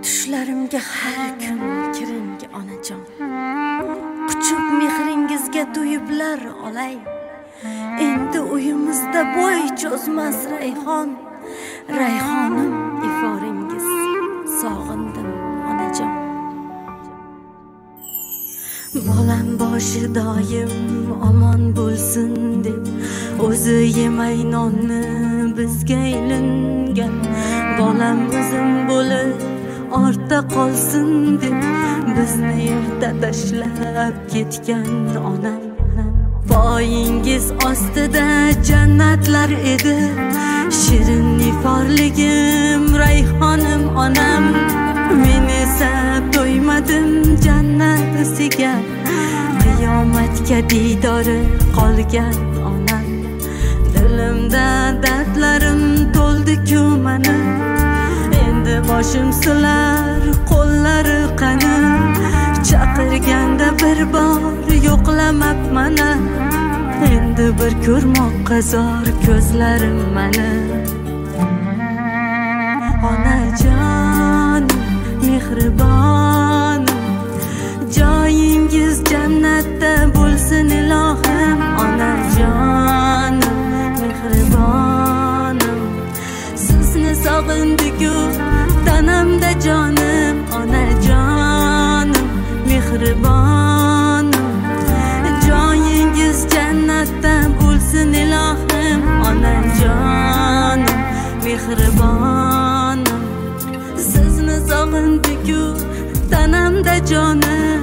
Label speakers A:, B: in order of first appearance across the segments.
A: Tushlarimga har kun kiring onajon, quchib mehringizga to'yiblar olay. Endi uyimizda bo'y cho'zmas rayhon, rayhonim iforingiz sog'indim onajon. Bolam boshi doim omon bo'lsin deb o'zi yemay nonni bizga ilingan, bolam o'zim bo'lib ortda qolsin deb bizni yerda tashlab ketgan onam. Poyingiz ostida jannatlar edi, shirin iforligim rayhonim onam. Men esa to'ymadim jannat isiga, qiyomatga diydori qolgan onam. Dilimda dardlarim to'ldi-ku mana, endi boshim silar qo'llari qani. Chaqirganda bir bor yo'qlamab mana, endi bir ko'rmoqqa zor ko'zlarim mana. Onajon mehribon, joyingiz jannatda bo'lsin ilohim. Onajon mehribonim, sizni sog'indiku tanamda jonim. Onajonim mehribonim, joyingiz jannatda bo'lsin ilohim. Onajonim mehribonim, sizni sog'indiku tanamda jonim.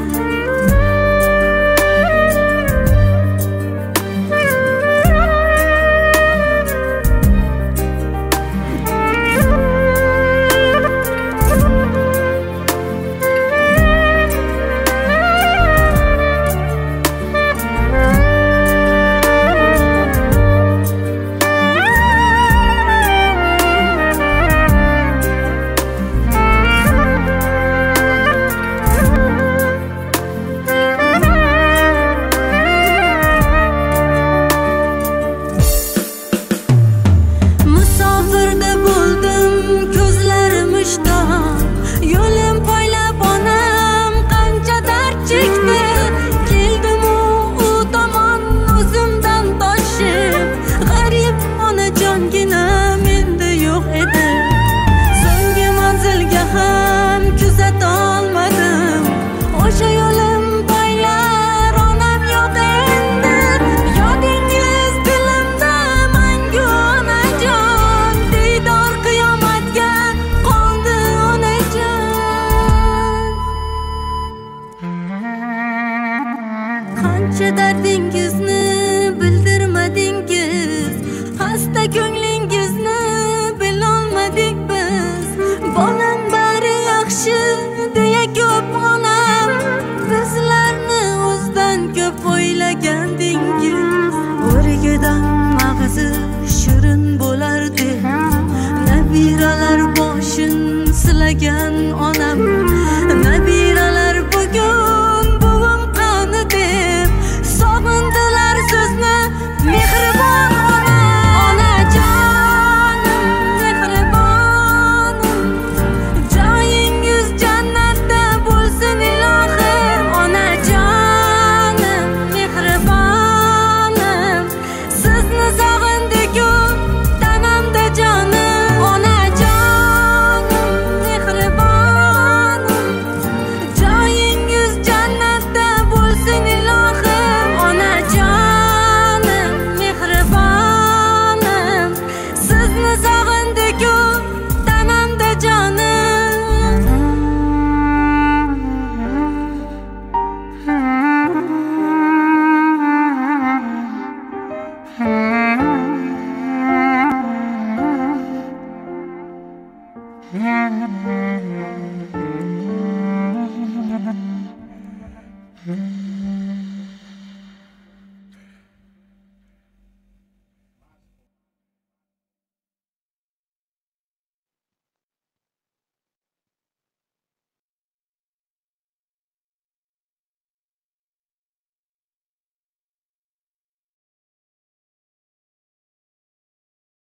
A: Qancha dardingizni bildirmadingiz, xasta ko'nglingizni bilolmadik biz. Bolam bari yaxshi deya ko'p onam, bizlarni o'zdan ko'p o'ylagandingiz. O'rigidan mag'zi shirin bo'lardi, nabiralar boshin silagan onam. Nabiralar bugun buvim qani deb sog'indilar sizni mehribon onam. Onajonim mehribonim, joyingiz jannatda bo'lsin ilohim. Onajonim mehribonim, sizni sog'indiku tanamda jonim. Onajonim mehribonim, joyingiz jannatda bo'lsin ilohim. Onajonim mehribonim, sizni sog'indiku